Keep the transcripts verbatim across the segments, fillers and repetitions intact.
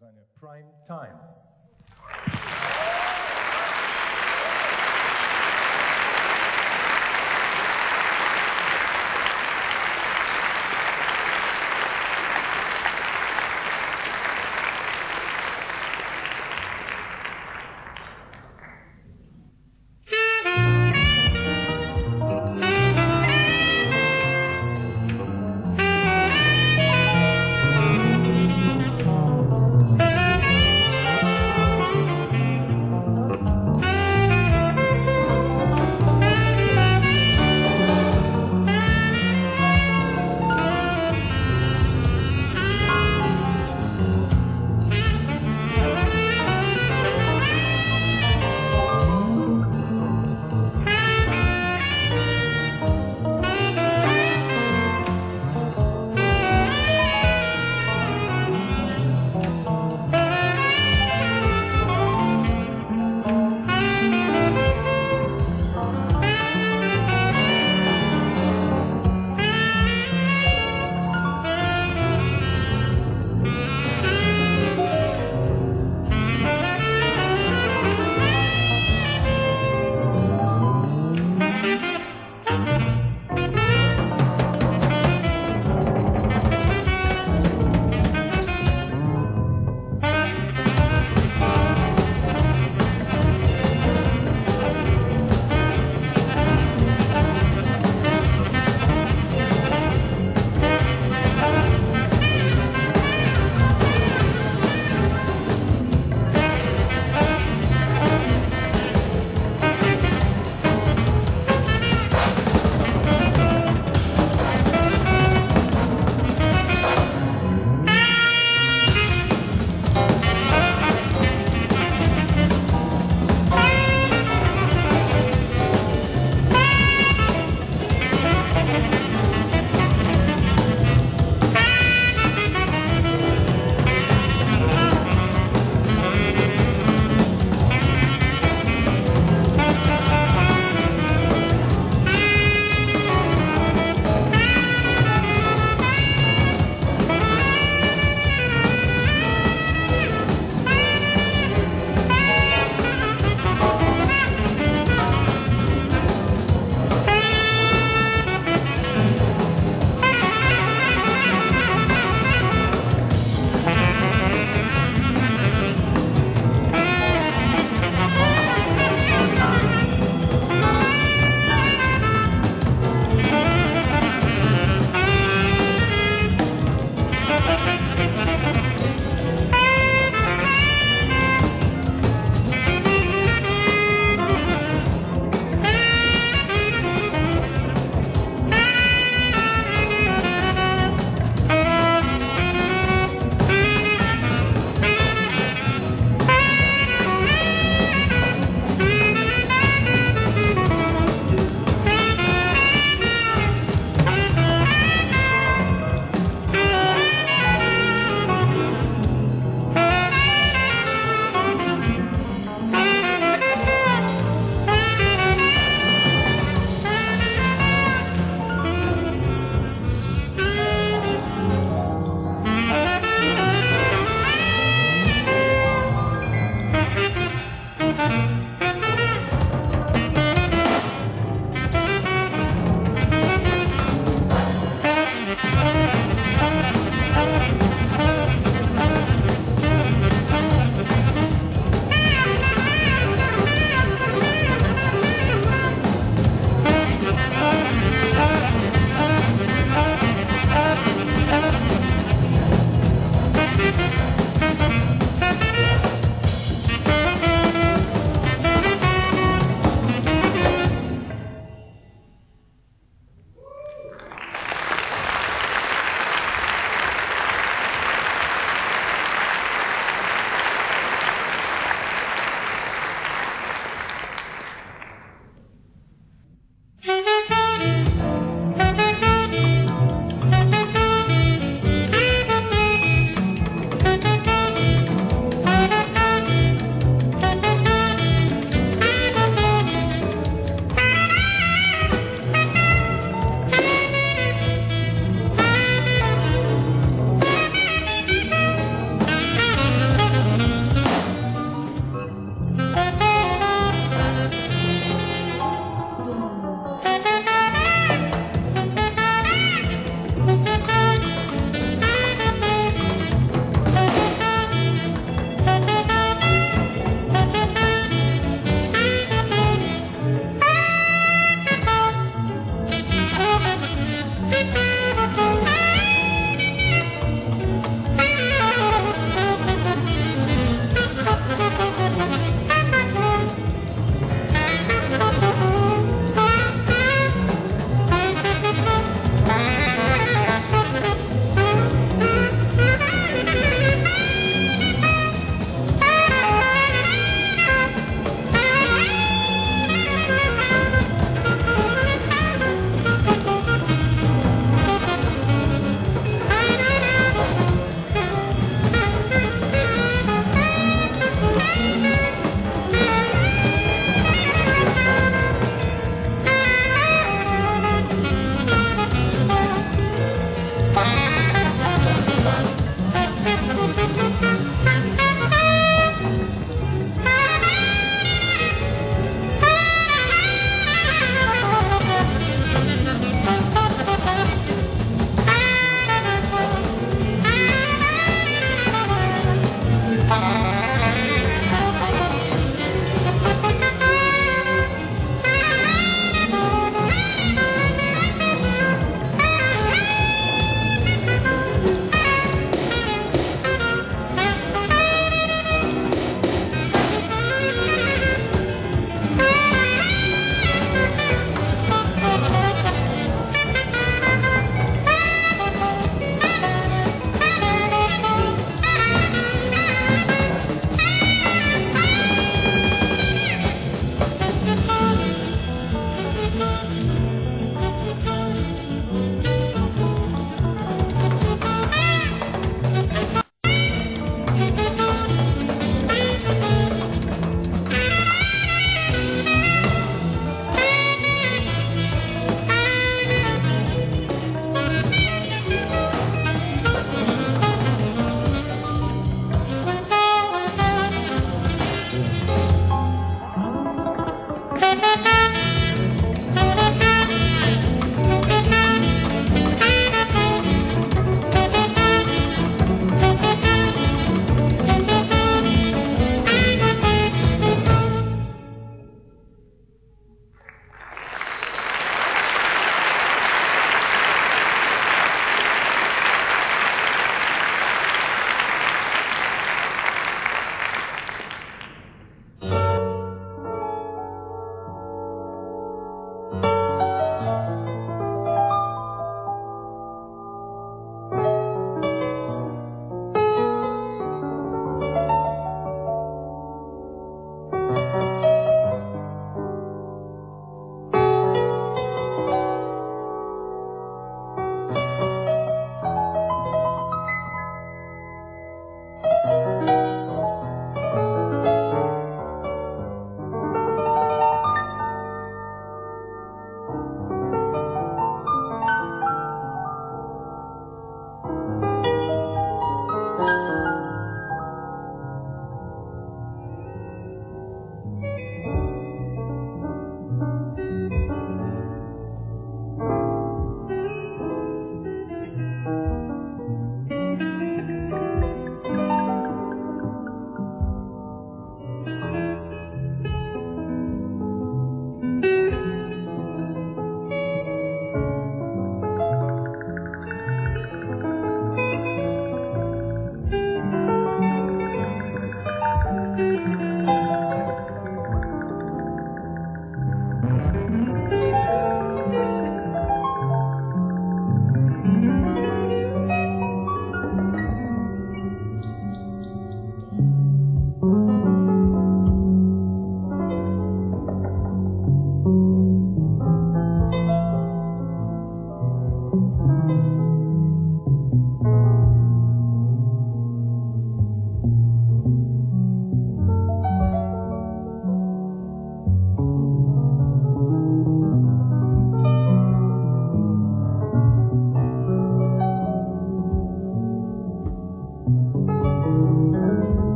seine Prime Time.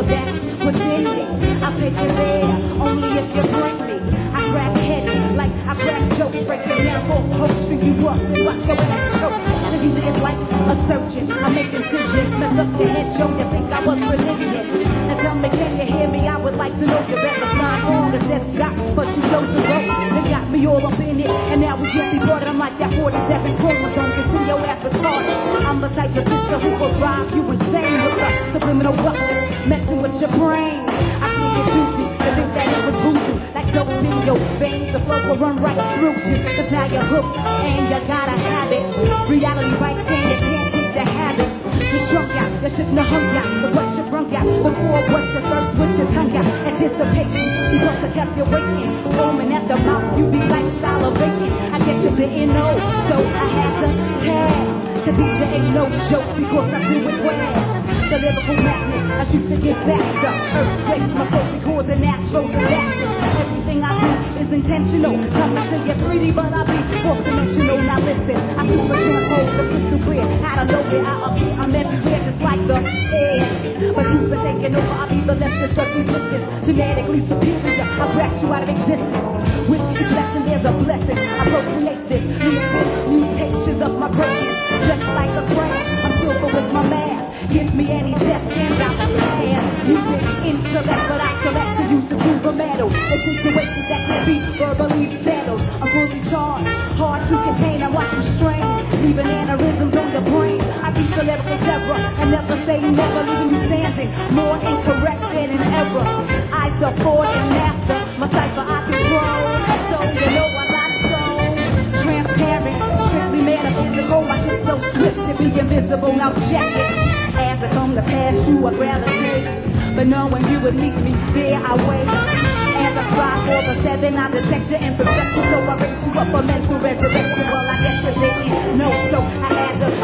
well that's within me. I'll take it there, only if you bring me. I crack heads like I crack jokes, break them down for hopes, pick you up and watch your ass choke. The music is like a surgeon, I make decisions, mess up your head, show you think I was religion. And tell me, can you hear me? I would like to know you better sign on and said stop, but you chose the road. They got me all up in it, and now we can't be brought. I'm like that forty-seven chromosome, can see your ass retarded. I'm the type of sister who will drive you insane with a subliminal weapon, messing with your brain. I can't get goofy, I think that it was voodoo, like dope in your veins. The flow will run right through you, cause now you're hooked, and you gotta have it. Reality bites and you can't take the habit. You drunk out, you shouldn't have hung out, but what you drunk out, before what you thirst with your tongue out, anticipating, because I kept you waiting, foaming at the mouth, you be like salivating. I guess you didn't know, so I had to tell. Cause teacher ain't no joke because I do it well. The lyrical madness, I shoot to get faster. Earthquakes, my soul cause a natural disaster. Everything I do is intentional. Coming to your three D, but I be fourth dimensional. Now listen, I super transpose the crystal clear. Out of nowhere, I appear, I'm everywhere just like the air. But you've been taking over, I'll be the leftist of resistance. Genetically superior, I cracked you out of existence. With each lesson, there's a blessing. I procreate this, mutations of my greatness. Just like a crayon, I'm silver with my math. Give me any test and I'll pass. Using intellect, but I select to use to prove a medal. A situation that can be verbally settled. I'm fully charged, hard to contain. I'm like a strain, leaving aneurysms on your brain. I beat the lyrical terror and never say never, leaving you standing more incorrect than an error. I support and master my cipher I control. So you know I got soul, transparent, strictly metaphysical. My shit's so swift to be invisible. Now check it. As I come to pass you, I'd rather say, but knowing you would meet me there, I wait. As I strive for the seven, I detect your imperfection, so I raise you up a mental resurrection. Well, I guess you didn't know, so I had to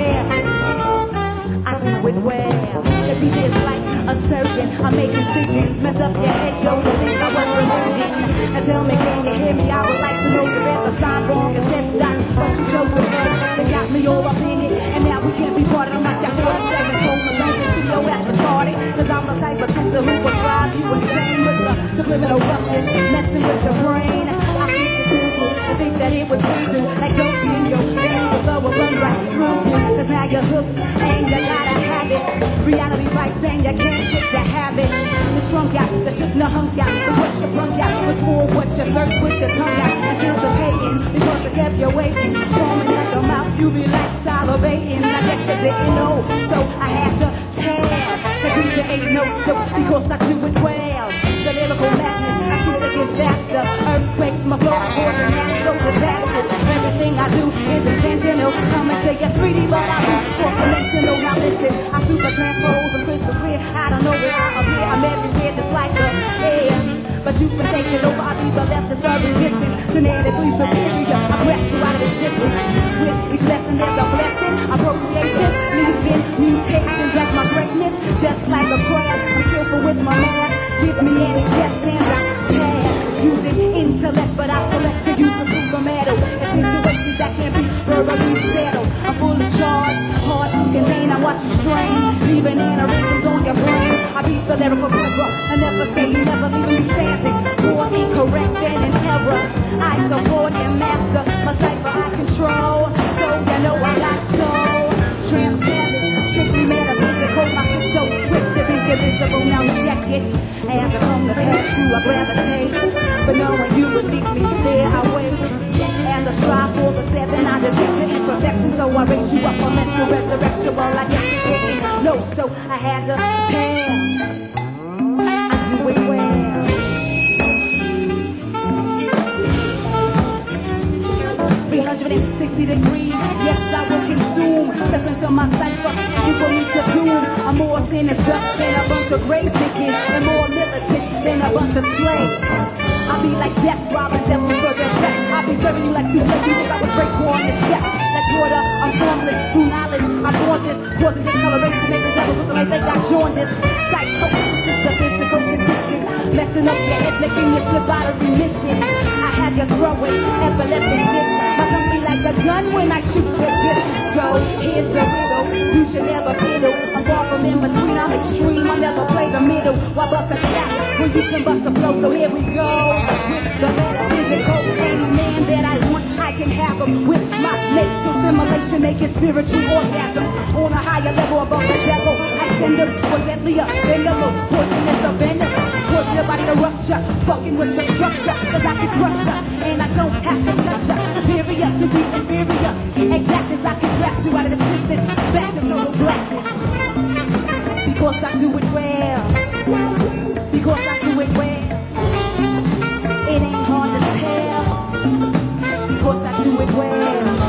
tell. I do it well. If you is like a surgeon, I make decisions, mess up your head, yo, you think I was religion. And tell me, can you hear me? I would like to know the better sign wrong and said stop, but you chose the word. They got me all up in it, and now we can't be parted. I'm like that forty-seven chromosome, can see your ass retarded. Cause I'm the type of sister who will drive you insane with the subliminal roughness, messing with your brain. I think it's Google, I think that it was reason, like don't be in your veins, the flow will run right through you. Cause now you're hooked, and you gotta have it. Reality bites and you can't get the habit. The strung out, the shouldn't have hung out, the what you brung out, before what you thirst with your tongue out, anticipating, because I kept you waiting, foaming at the mouth, you be like salivating. I guess you didn't know, so I had to tell. Cause you ain't no joke, because I do it well. The lyrical madness, I should have get faster. Earthquakes, my blood, for the natural disasters. Everything I do is intentional. Coming to your three D, but I do four dimensional. Now listen, I super transpose and crystal clear. I don't know where I appear, I'm everywhere just like the air. But you've been taking over, I'll be the left disturbing distance. Genetically superior, I grab you out of existence. With each lesson there's a blessing. I procreate this, leaving mutations of my greatness. Just like a crab, I'm skillful with my math. Give me any test and I pass. Using intellect, but I select to use the super metal. It's situations that can't be verbally settled. I'm fully charged, hard to contain. I watch you strain, leaving aneurysms on your brain. I beat the lyrical terror, I never say never, leaving you standing more incorrect than an error. I support and master my cipher I control. So you know I got soul, transparent, strictly metaphysical. My shit's so swift to be invisible. Now check it. As I come to pass you, I gravitate, but knowing you would meet me there, I wait. As I strive for the seven, I detect your imperfection, so I raise you up a mental resurrection. Well, I guess you didn't know, so I had to tell. I do it well. three hundred sixty degrees, yes, I will consume. Step into my cipher, you will meet the doom. I'm more sinister than a bunch of grave diggers, and more militant than a bunch of slaves. I'll be like death, robbing devil for their check. I'll be serving you like two legs, you think I was great war on the check. Like water, I'm formless, through knowledge, I born this, causing discoloration, make the devil look like they got jaundice. Psychosis is a physical condition, messing up your head, making you slip out of remission. I have you throwing epileptic hits, my tongue be like like a gun when I shoot with this. So here's the riddle, you should never fiddle. I'm far from in between, I'm extreme, I never play the middle. Why bust a cap when you can bust a flow? So here we go, with the metaphysical. Any man that I want, I can have him with my nasal simulation, making spiritual orgasm on a higher level above the devil. I send them for deadlier than the most poisonous of venom. Force your body to rupture, fucking with your structure, cause I can crush ya, and I don't have to touch ya. Superior to be inferior, exact as I can blast you out of the distance, back to total blackness. Because I do it well, because I do it well. It ain't hard to tell, because I do it well.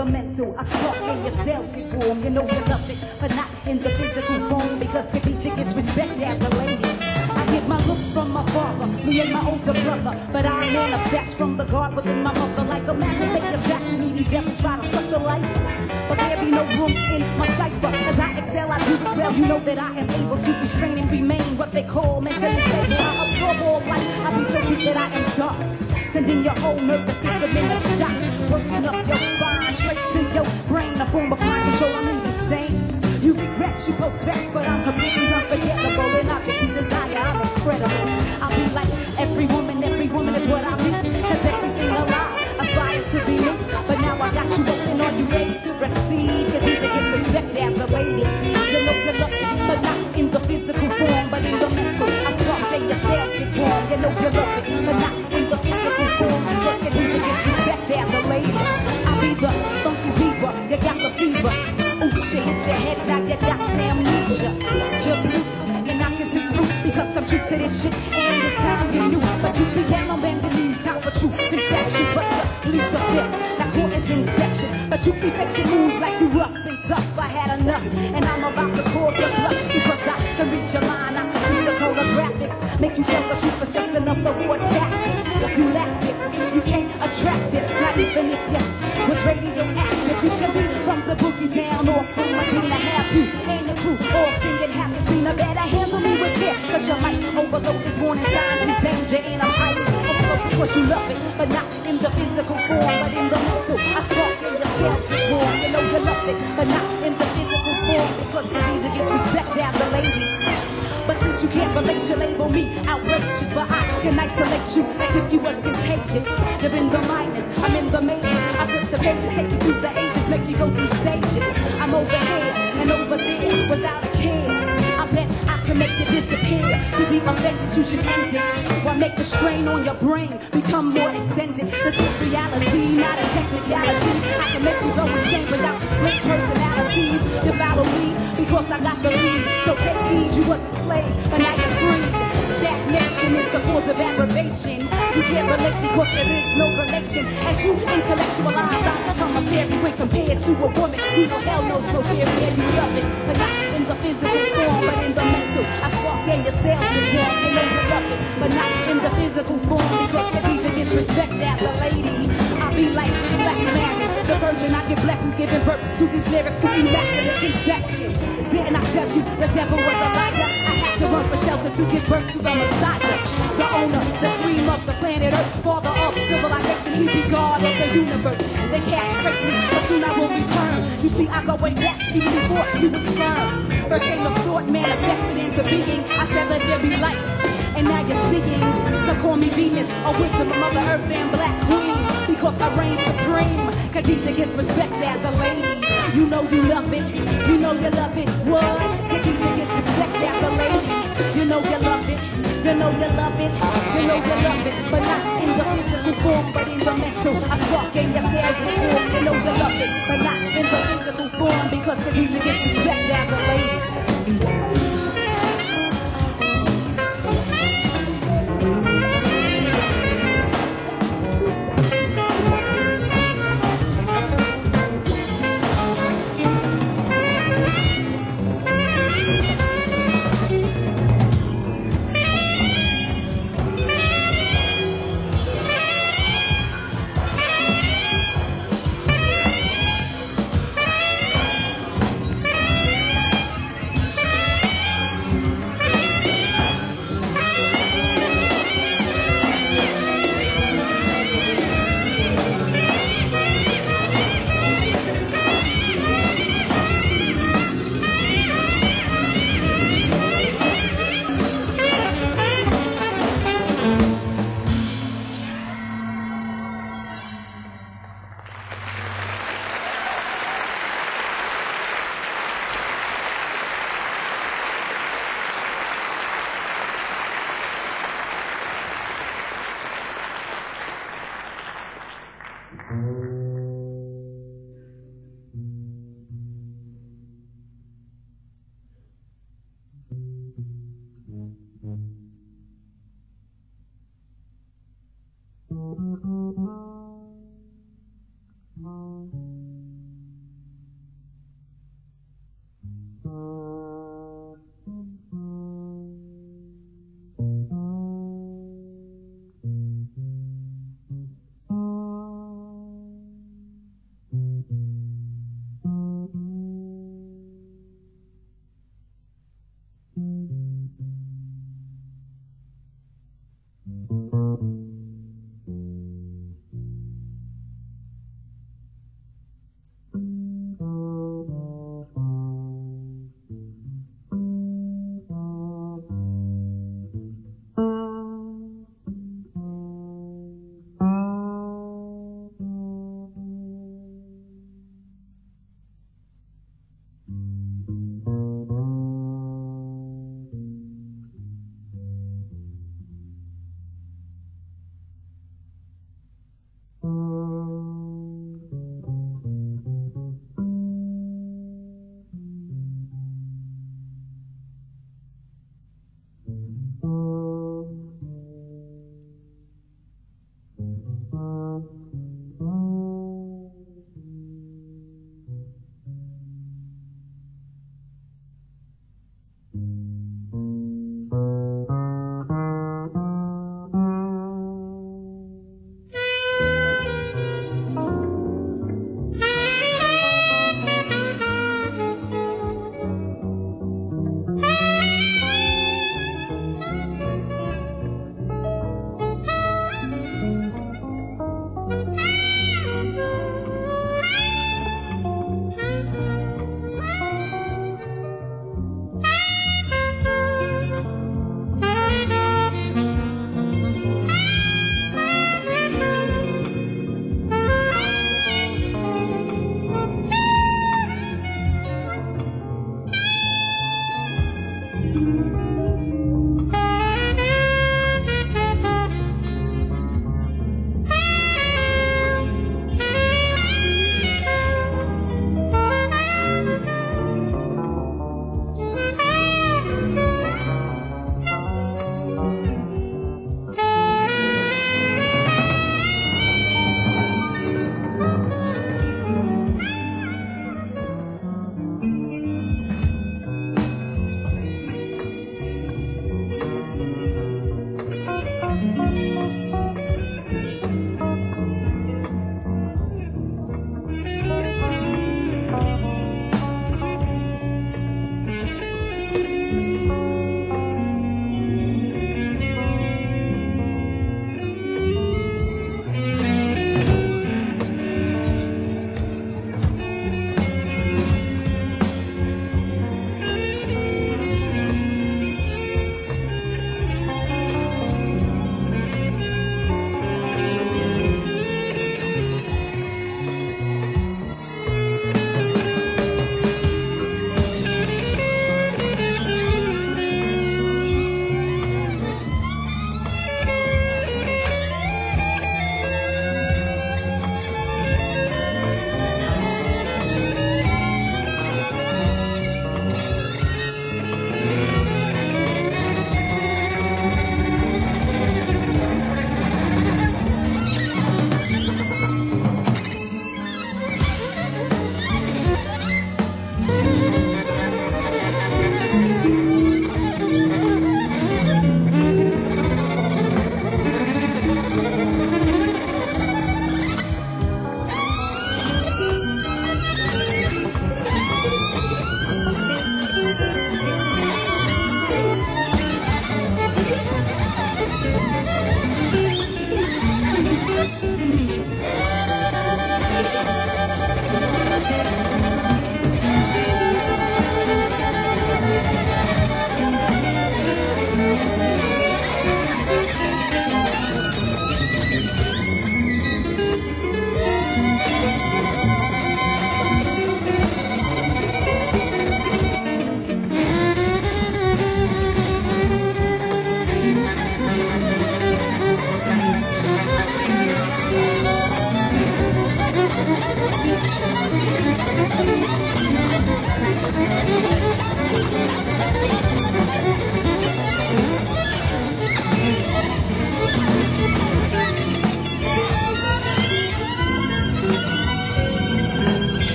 the mental. I spark in your cells get warm. You know you love it, but not in the physical form, because Khadija gets respect as a lady. I get my looks from my father, me and my older brother, but I manifest from the God within my mother. Like a man who make a jack to me, these devils try to suck the life, but there be no room in my cipher. As I excel, I do it well. You know that I am able to restrain and remain what they call mentally stable. I absorb all life. I be so deep that I am dark, sending your whole nervous system in a shock, working up your spine straight to your brain. A form of mind control, I'm in the stains. You regret, you post best, but I'm completely unforgettable. And object you desire, I'm incredible. I'll be like every woman, every woman is what I mean. Cause everything alive aspires to be me. But now I got you open, are you ready to receive? Cause each gets respect as a lady. You know you're lucky, but not in the physical form, but in the mental. I spark and your cells get warm. You know you love it, but not in the physical form. Because each gets respect as a lady. I'll be the funky diva, you got the fever. Ooh, shit hit your head, now you got amnesia. You're blue, and I can see through, because I'm true to this shit. And this time you knew, but you be down on bending knees. Time for truth, confess you, but you leave the dip. That court is in session, but you be faking moves like you rough and tough. I had enough, and I'm about to cause your bluff, because I can read your mind. I can see the color graphics, make you tell the truth, but just another war tactic. You lack this, you can't attract this, not even if you was radioactive. You can be from the boogie down or from my team to have you and the crew all singing happy scene. I better handle me with care, cause you might overload this warning signs. It's danger and I'm hiding. Of course you love it, but not in the physical form, but in the mental. I spark in your cells get warm. You know you love it, but not in the physical form, because Khadija gets respect as a lady. But since you can't relate, you label me outrageous, but I can isolate you like if you was contagious. You're in the minus, I'm in the majors. I flip the pages, take you through the ages, make you go through stages. I'm over here and over there without a care. I bet I can make you disappear. To be offended, you should end it. Why make the strain on your brain become more extended? This is reality, not a technicality. I can make you go insane without your split personalities. You follow me because I got the lead. So take heed, you was a slave, but now you're free. Stagnation is the cause of aggravation. You can't relate because there is no relation. As you intellectualize, I become a fairy when compared to a woman. You know hell knows no fairy and you love it, but not in the physical form, but in the mental. I spark in your cells get warm. You know you love it, but not in the physical form, because Khadija gets respect as a lady. I'll be like Black Mary, the virgin. I get blessings giving birth to these lyrics to immaculate conception. Didn't I tell you the devil was a liar? I had to run for shelter to give birth to the Messiah, the owner, the cream of the planet Earth, father of civilization. He be God of the universe. They castrate me, but soon I will return. You see, I go way back even before you was sperm. First came a thought manifested into being. I said let there be light, and now you're seeing. So call me Venus, a wisdom of Mother Earth and Black Queen, because I reign supreme. Khadija gets respect as a lady. You know you love it, you know you love it. What? Khadija gets respect as a lady. You know you love it, you know you love it, you know you love it, but not in the physical form, but in the mental. I spark in your cells get warm. You know you love it, but not in the physical form, because Khadija gets respect as a lady.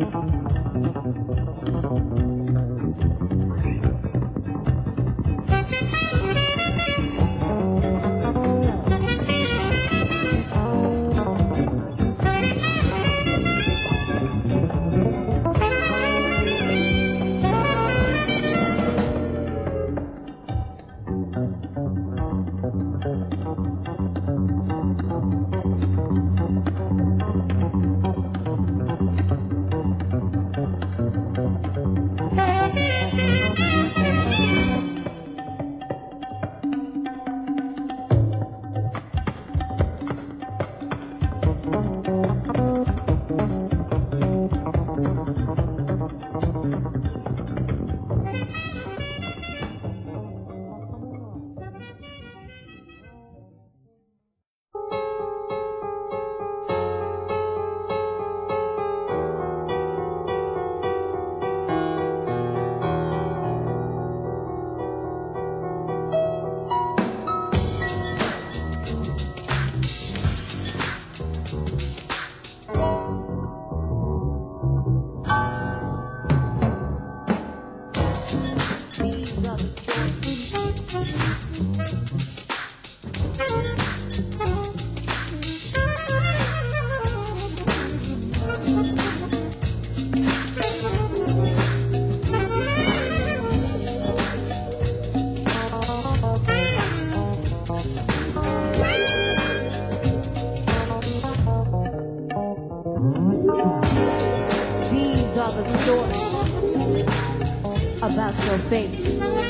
About your face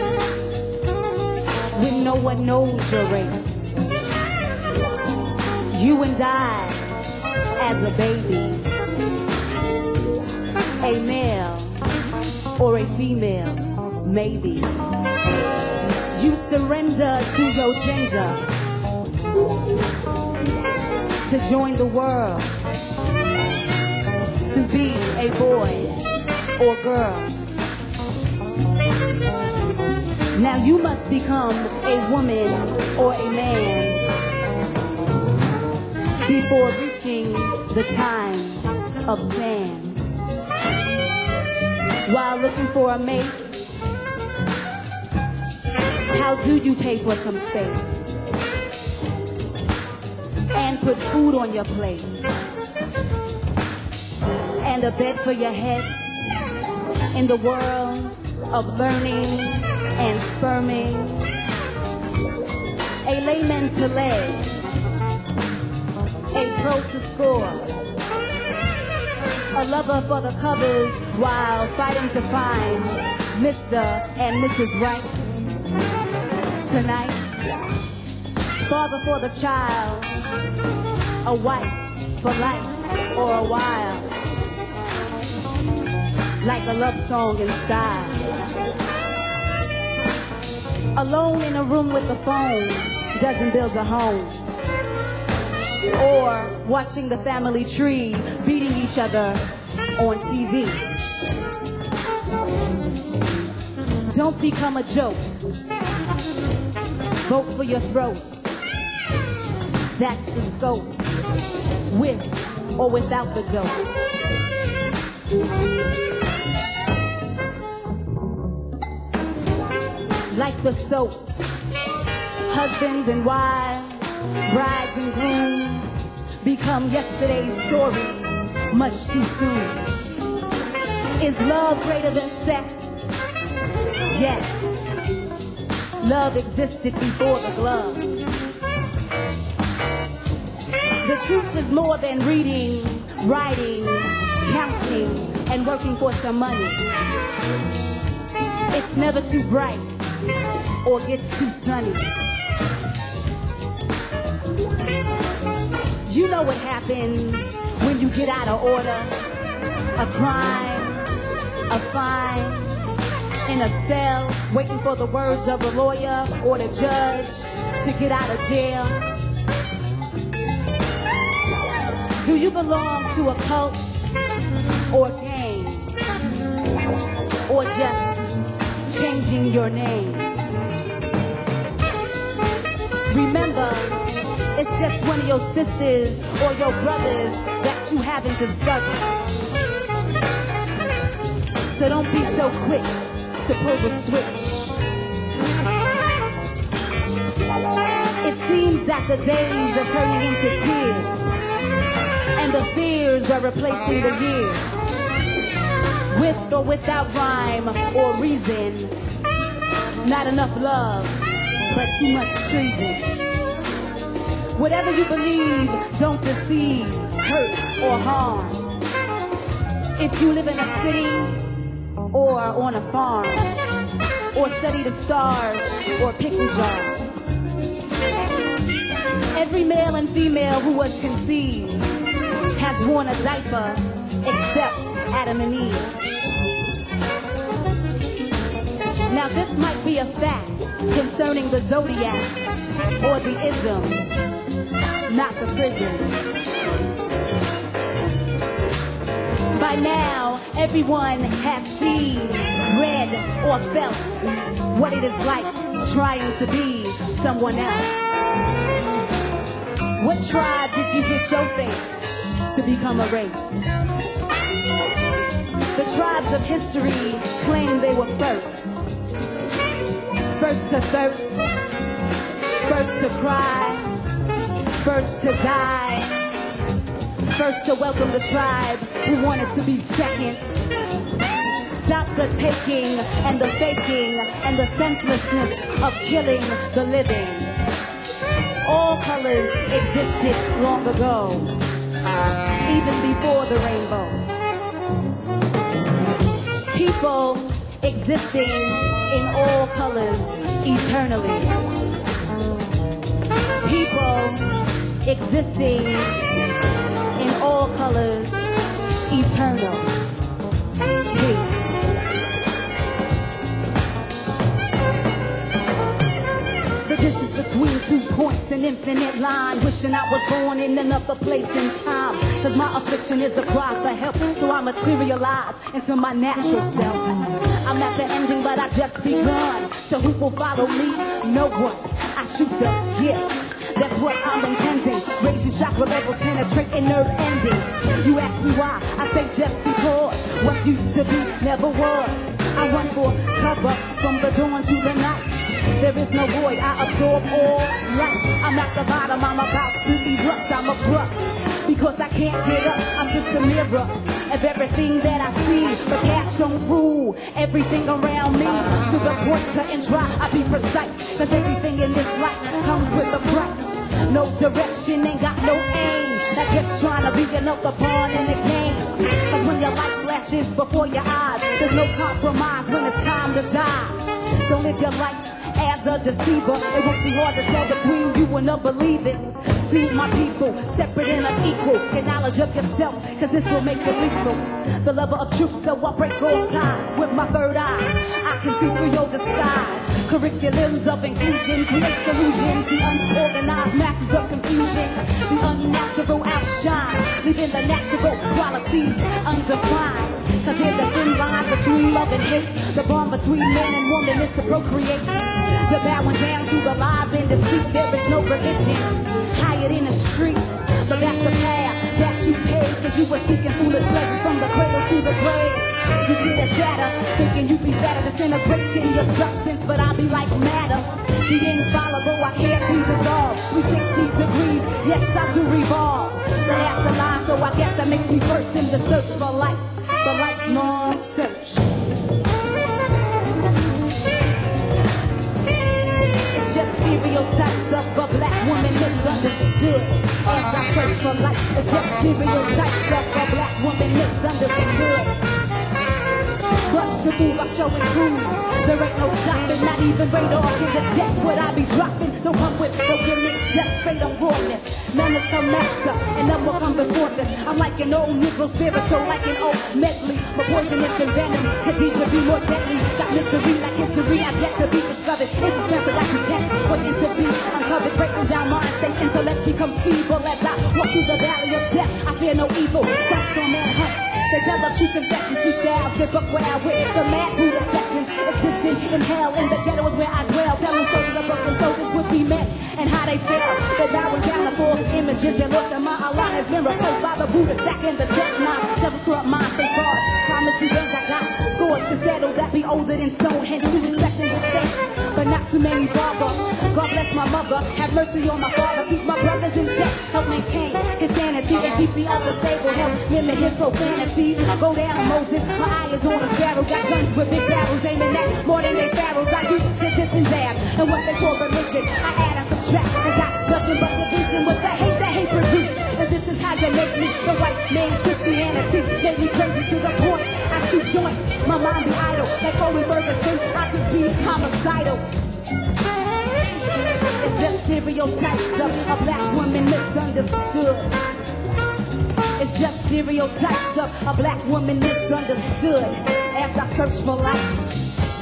when no one knows your race. You and I, as a baby, a male or a female, maybe. You surrender to your gender to join the world, to be a boy or girl. Now you must become a woman or a man before reaching the times of sand. While looking for a mate, how do you pay for some space and put food on your plate and a bed for your head in the world of learning and sperming, a layman to lay, a pro to score, a lover for the covers while fighting to find Mister and Missus Right. Tonight, father for the child, a wife for life or a while, like a love song in style. Alone in a room with a phone doesn't build a home. Or watching the family tree beating each other on T V. Don't become a joke. Vote for your throat. That's the scope. With or without the dope. Like the soap, husbands and wives, brides and grooms become yesterday's stories much too soon. Is love greater than sex? Yes. Love existed before the glove. The truth is more than reading, writing, counting, and working for some money. It's never too bright or gets too sunny. You know what happens when you get out of order. A crime, a fine, in a cell, waiting for the words of the lawyer or the judge to get out of jail. Do you belong to a cult or gang? Or just changing your name? Remember, it's just one of your sisters or your brothers that you haven't discovered. So don't be so quick to pull the switch. It seems that the days are turning into tears, and the fears are replacing the years. With or without rhyme or reason, not enough love, but too much treason. Whatever you believe, don't deceive, hurt, or harm. If you live in a city or on a farm, or study the stars or pickle jars, every male and female who was conceived has worn a diaper except Adam and Eve. Now this might be a fact concerning the zodiac or the isms, not the prisons. By now, everyone has seen, read, or felt what it is like trying to be someone else. What tribe did you hit your face to become a race? The tribes of history claim they were first. First to thirst, first to cry, first to die, first to welcome the tribe who wanted to be second. Stop the taking and the faking and the senselessness of killing the living. All colors existed long ago, even before the rainbow. People existing in all colors eternally. People existing in all colors eternal. Peace. The distance between two points, an infinite line. Wishing I was born in another place and time. Cause my affliction is a cry for help. So I materialize into my natural self. I'm at the ending, but I just begun. So who will follow me? No one. I shoot the gift. That's what I'm intending. Raising chakra levels, penetrating nerve endings. You ask me why? I say just because. What used to be never was. I run for cover from the dawn to the night. There is no void. I absorb all light. I'm at the bottom. I'm about to erupt. I'm abrupt because I can't get up. I'm just a mirror of everything that I see. The cash don't rule everything around me. To the point, cut and dry, I be precise. Cause everything in this life comes with a price. No direction, ain't got no aim. Not just trying to be another pawn in the game. Cause when your life flashes before your eyes, there's no compromise when it's time to die. Don't live your life as a deceiver. It won't be hard to tell between you and unbelievers. See my people, separate and unequal. Get knowledge of yourself, cause this will make you lethal. The lover of truth, so I break all ties with my third eye. I can see through your disguise. Curriculums of inclusion create solutions. The unorganized masses of confusion. The unnatural outshine, leaving the natural qualities undefined. Cause there's a thin line between love and hate. The bond between man and woman is to procreate. You're bowing down to the lies and deceit. There is no religion. Higher in the street, but that's the path that you paid. Cause you were seeking foolish pleasure from the cradle to the grave. You see the chatter, thinking you'd be better disintegrating your substance, but I'll be like matter. The infallible, I can't be dissolved. three hundred sixty degrees, yes I do revolve. The afterlife, so I guess that makes me first in the search for life. The lifelong search. It's just stereotypes of a black woman misunderstood. As I search for life, it's just stereotypes of a black woman misunderstood. Rush the move, I'm showing proof. There ain't no shopping, not even radar in the deck. What I be dropping, don't come with no gimmicks, just straight up rawness. None is come master, and none will come before this. I'm like an old Negro spiritual, like an old medley. My poisonous and venom, Khadijah be more deadly. Got mystery like history, I've yet to be discovered. It's a sample like you can't, what is to be uncovered. Breaking down mind state, intellect becomes feeble. As I walk through the valley of death, I fear no evil. That's on manhunt. They tell the truth and confessions, see styles, give up where I went. The mad Buddha sessions, existing in hell, in the ghetto is where I dwell. Telling stories of broken soldiers would be met, and how they fell. They're bowing down to false images, and look at my Allah has been replaced by the Buddha stack in the death line. Never screw up mind, stay far. Promise you things I got, scores older than stone, hence too respecting the faith. But not too many barber. God bless my mother, have mercy on my father. Keep my brothers in check, help maintain his sanity and keep the other stable. Help limit his profanity. Go down, Moses, my eye is on a sparrow. Got guns with big barrels aiming at more than they pharaohs. I use this and dab, and what they call religion. I add and subtract, and got nothing but division with the hate that hate produce. And this is how you make me the white man Christianity. Made me crazy to the point I shoot joints. My mind be idle, like Owen Ferguson. I could be homicidal. It's just stereotypes of a black woman misunderstood. It's just stereotypes of a black woman misunderstood. As I search for life.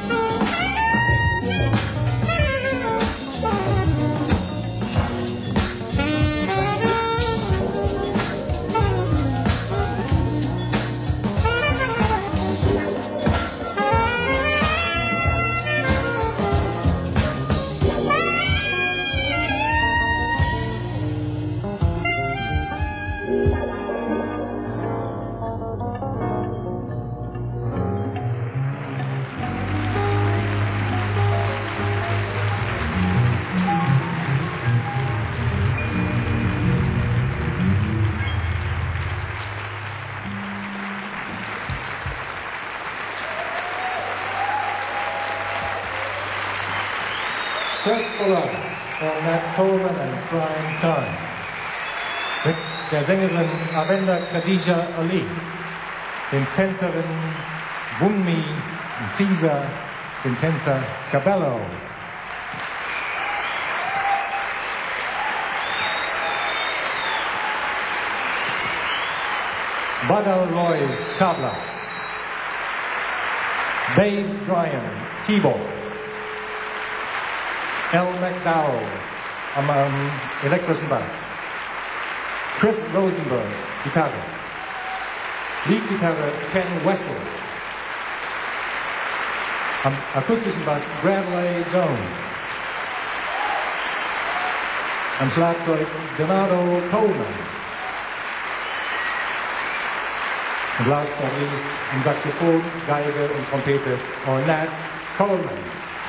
Search for Love von Nat Coleman and Prime Time. Mit der Sängerin Arenda Khadija Ali, den Tänzerin Wunmi Mfiza, den Tänzer Cabello. Badal Roy Tablas, Dave Bryan keyboards, L. McDowell am um, elektrischen Bass, Chris Rosenberg Gitarre, Leadgitarre Ken Wessel, am akustischen Bass Bradley Jones, am Schlagzeug Donato Coleman, und last but not least am Saxophon, Geige und Trompete Ornette Coleman.